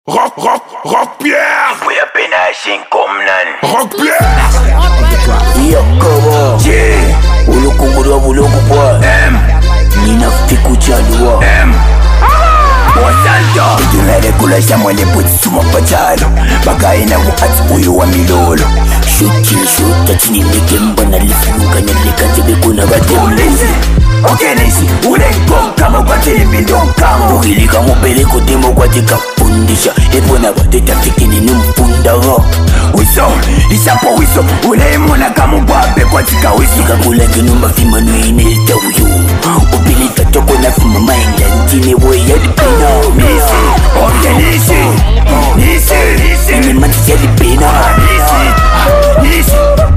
Rock Pierre. We up in a shinkomnan. Rock Pierre. Yakobo ulukungulwa bulokupwa nina fiku chalua Bosanto Tunere kula shamwele puti suma pachalo Bagaina wuati uyu wa milolo Shuta chini nike mbana lifunuka nyalika jebe kuna batemlezi Okenesi ulenkonka mwakwatili mindonkango Ukilika mupele kutemo kwa tika fundisha Ebona bateta fikini numfundaga Wiso, isapo wiso Ulemona kamubwabe kwa tika wiso Kakulange numba fima nuinelita uyu Upilika toko na fima mainga Ntine woya dipina Nisi, okenisi Nisi Nini manti ya dipina Nisi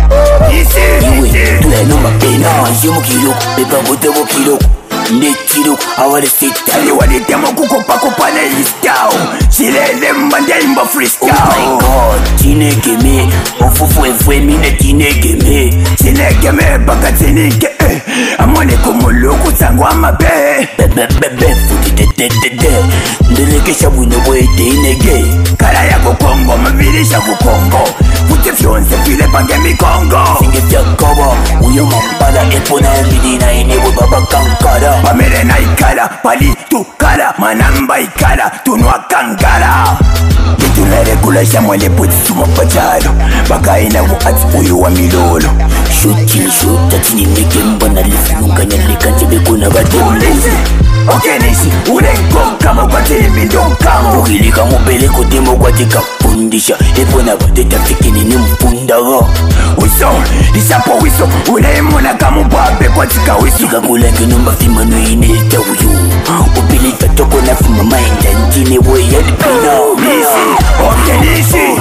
Iwe, tula numba pena Manjemo kiloko, pepa botebo kiloko Nde kiloko, awale sita Ali waditemo kukopa na istao Chilele mbande imba freestyle Oh my god, tinekeme Ofufu efwe mine tinekeme Tinekeme baka tinike Amone kumuluku tangu amabe Bebe futitete Ndelekesha wino wete inege Kara ya kukongo mavilisha kukongo Futi fyonse file pange mikongo Singe fyakaba Uyo mampala epona midina inewe baba kankara Pamere na ikala Pali tukala Manamba ikala Tunwa kankara Tunere kula shamwele puti suma pachalo Baka ina wuati uyu wa milolo Shuta chini nike mbana lifunuka nyalika jebe kuna batemlezi Okenisi ulenkonka mwakwatili mindonkango Ukilika mupele kutemo kwa tika fundisha Ebona bateta fikini numfundaga Wiso, isapo wiso Ulemona kamubwabe kwa tika wiso Kakulange numba fima nuinelita uyu Upilika toko na fima mainga Ntine woya dipina Nisi, okenisi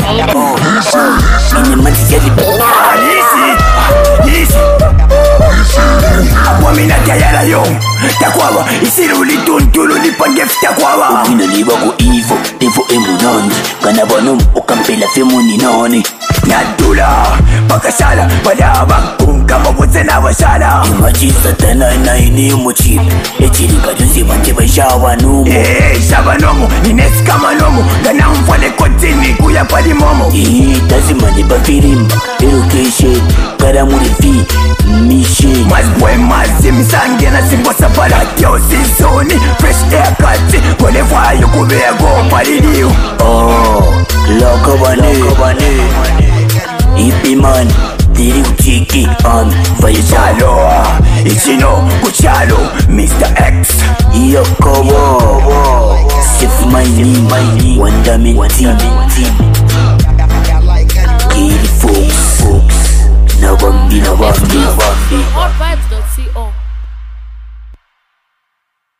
Nini manti ya dipina Nisi Abwamina kayala yo Takwaba, isiru ulituntulu lipange fitakwaba Ukina liba ku Evo emunandi Kana bano ukampela femo ni nani Nyadula, pakashala, badaba Kunga mabutse n'abashala Imaji satana na ini umuchipe Echilika junsi banje baishawa numu Shabanomu, ninesi kama nomu Gana mfale kotini kuya pali momo Tazimani bafirimba Education Karamuri fi Mission Mazbwe mazi misange na simbo sabala Tio sizoni, fresh air cut Kole fwayo kubego pali liu Oh Lokobane Ipi man Diri uchiki Chalo, ichino kuchalo Mr. X Yakobo Sif my name Wanda team Gili folks Nabambi Hot vibes.co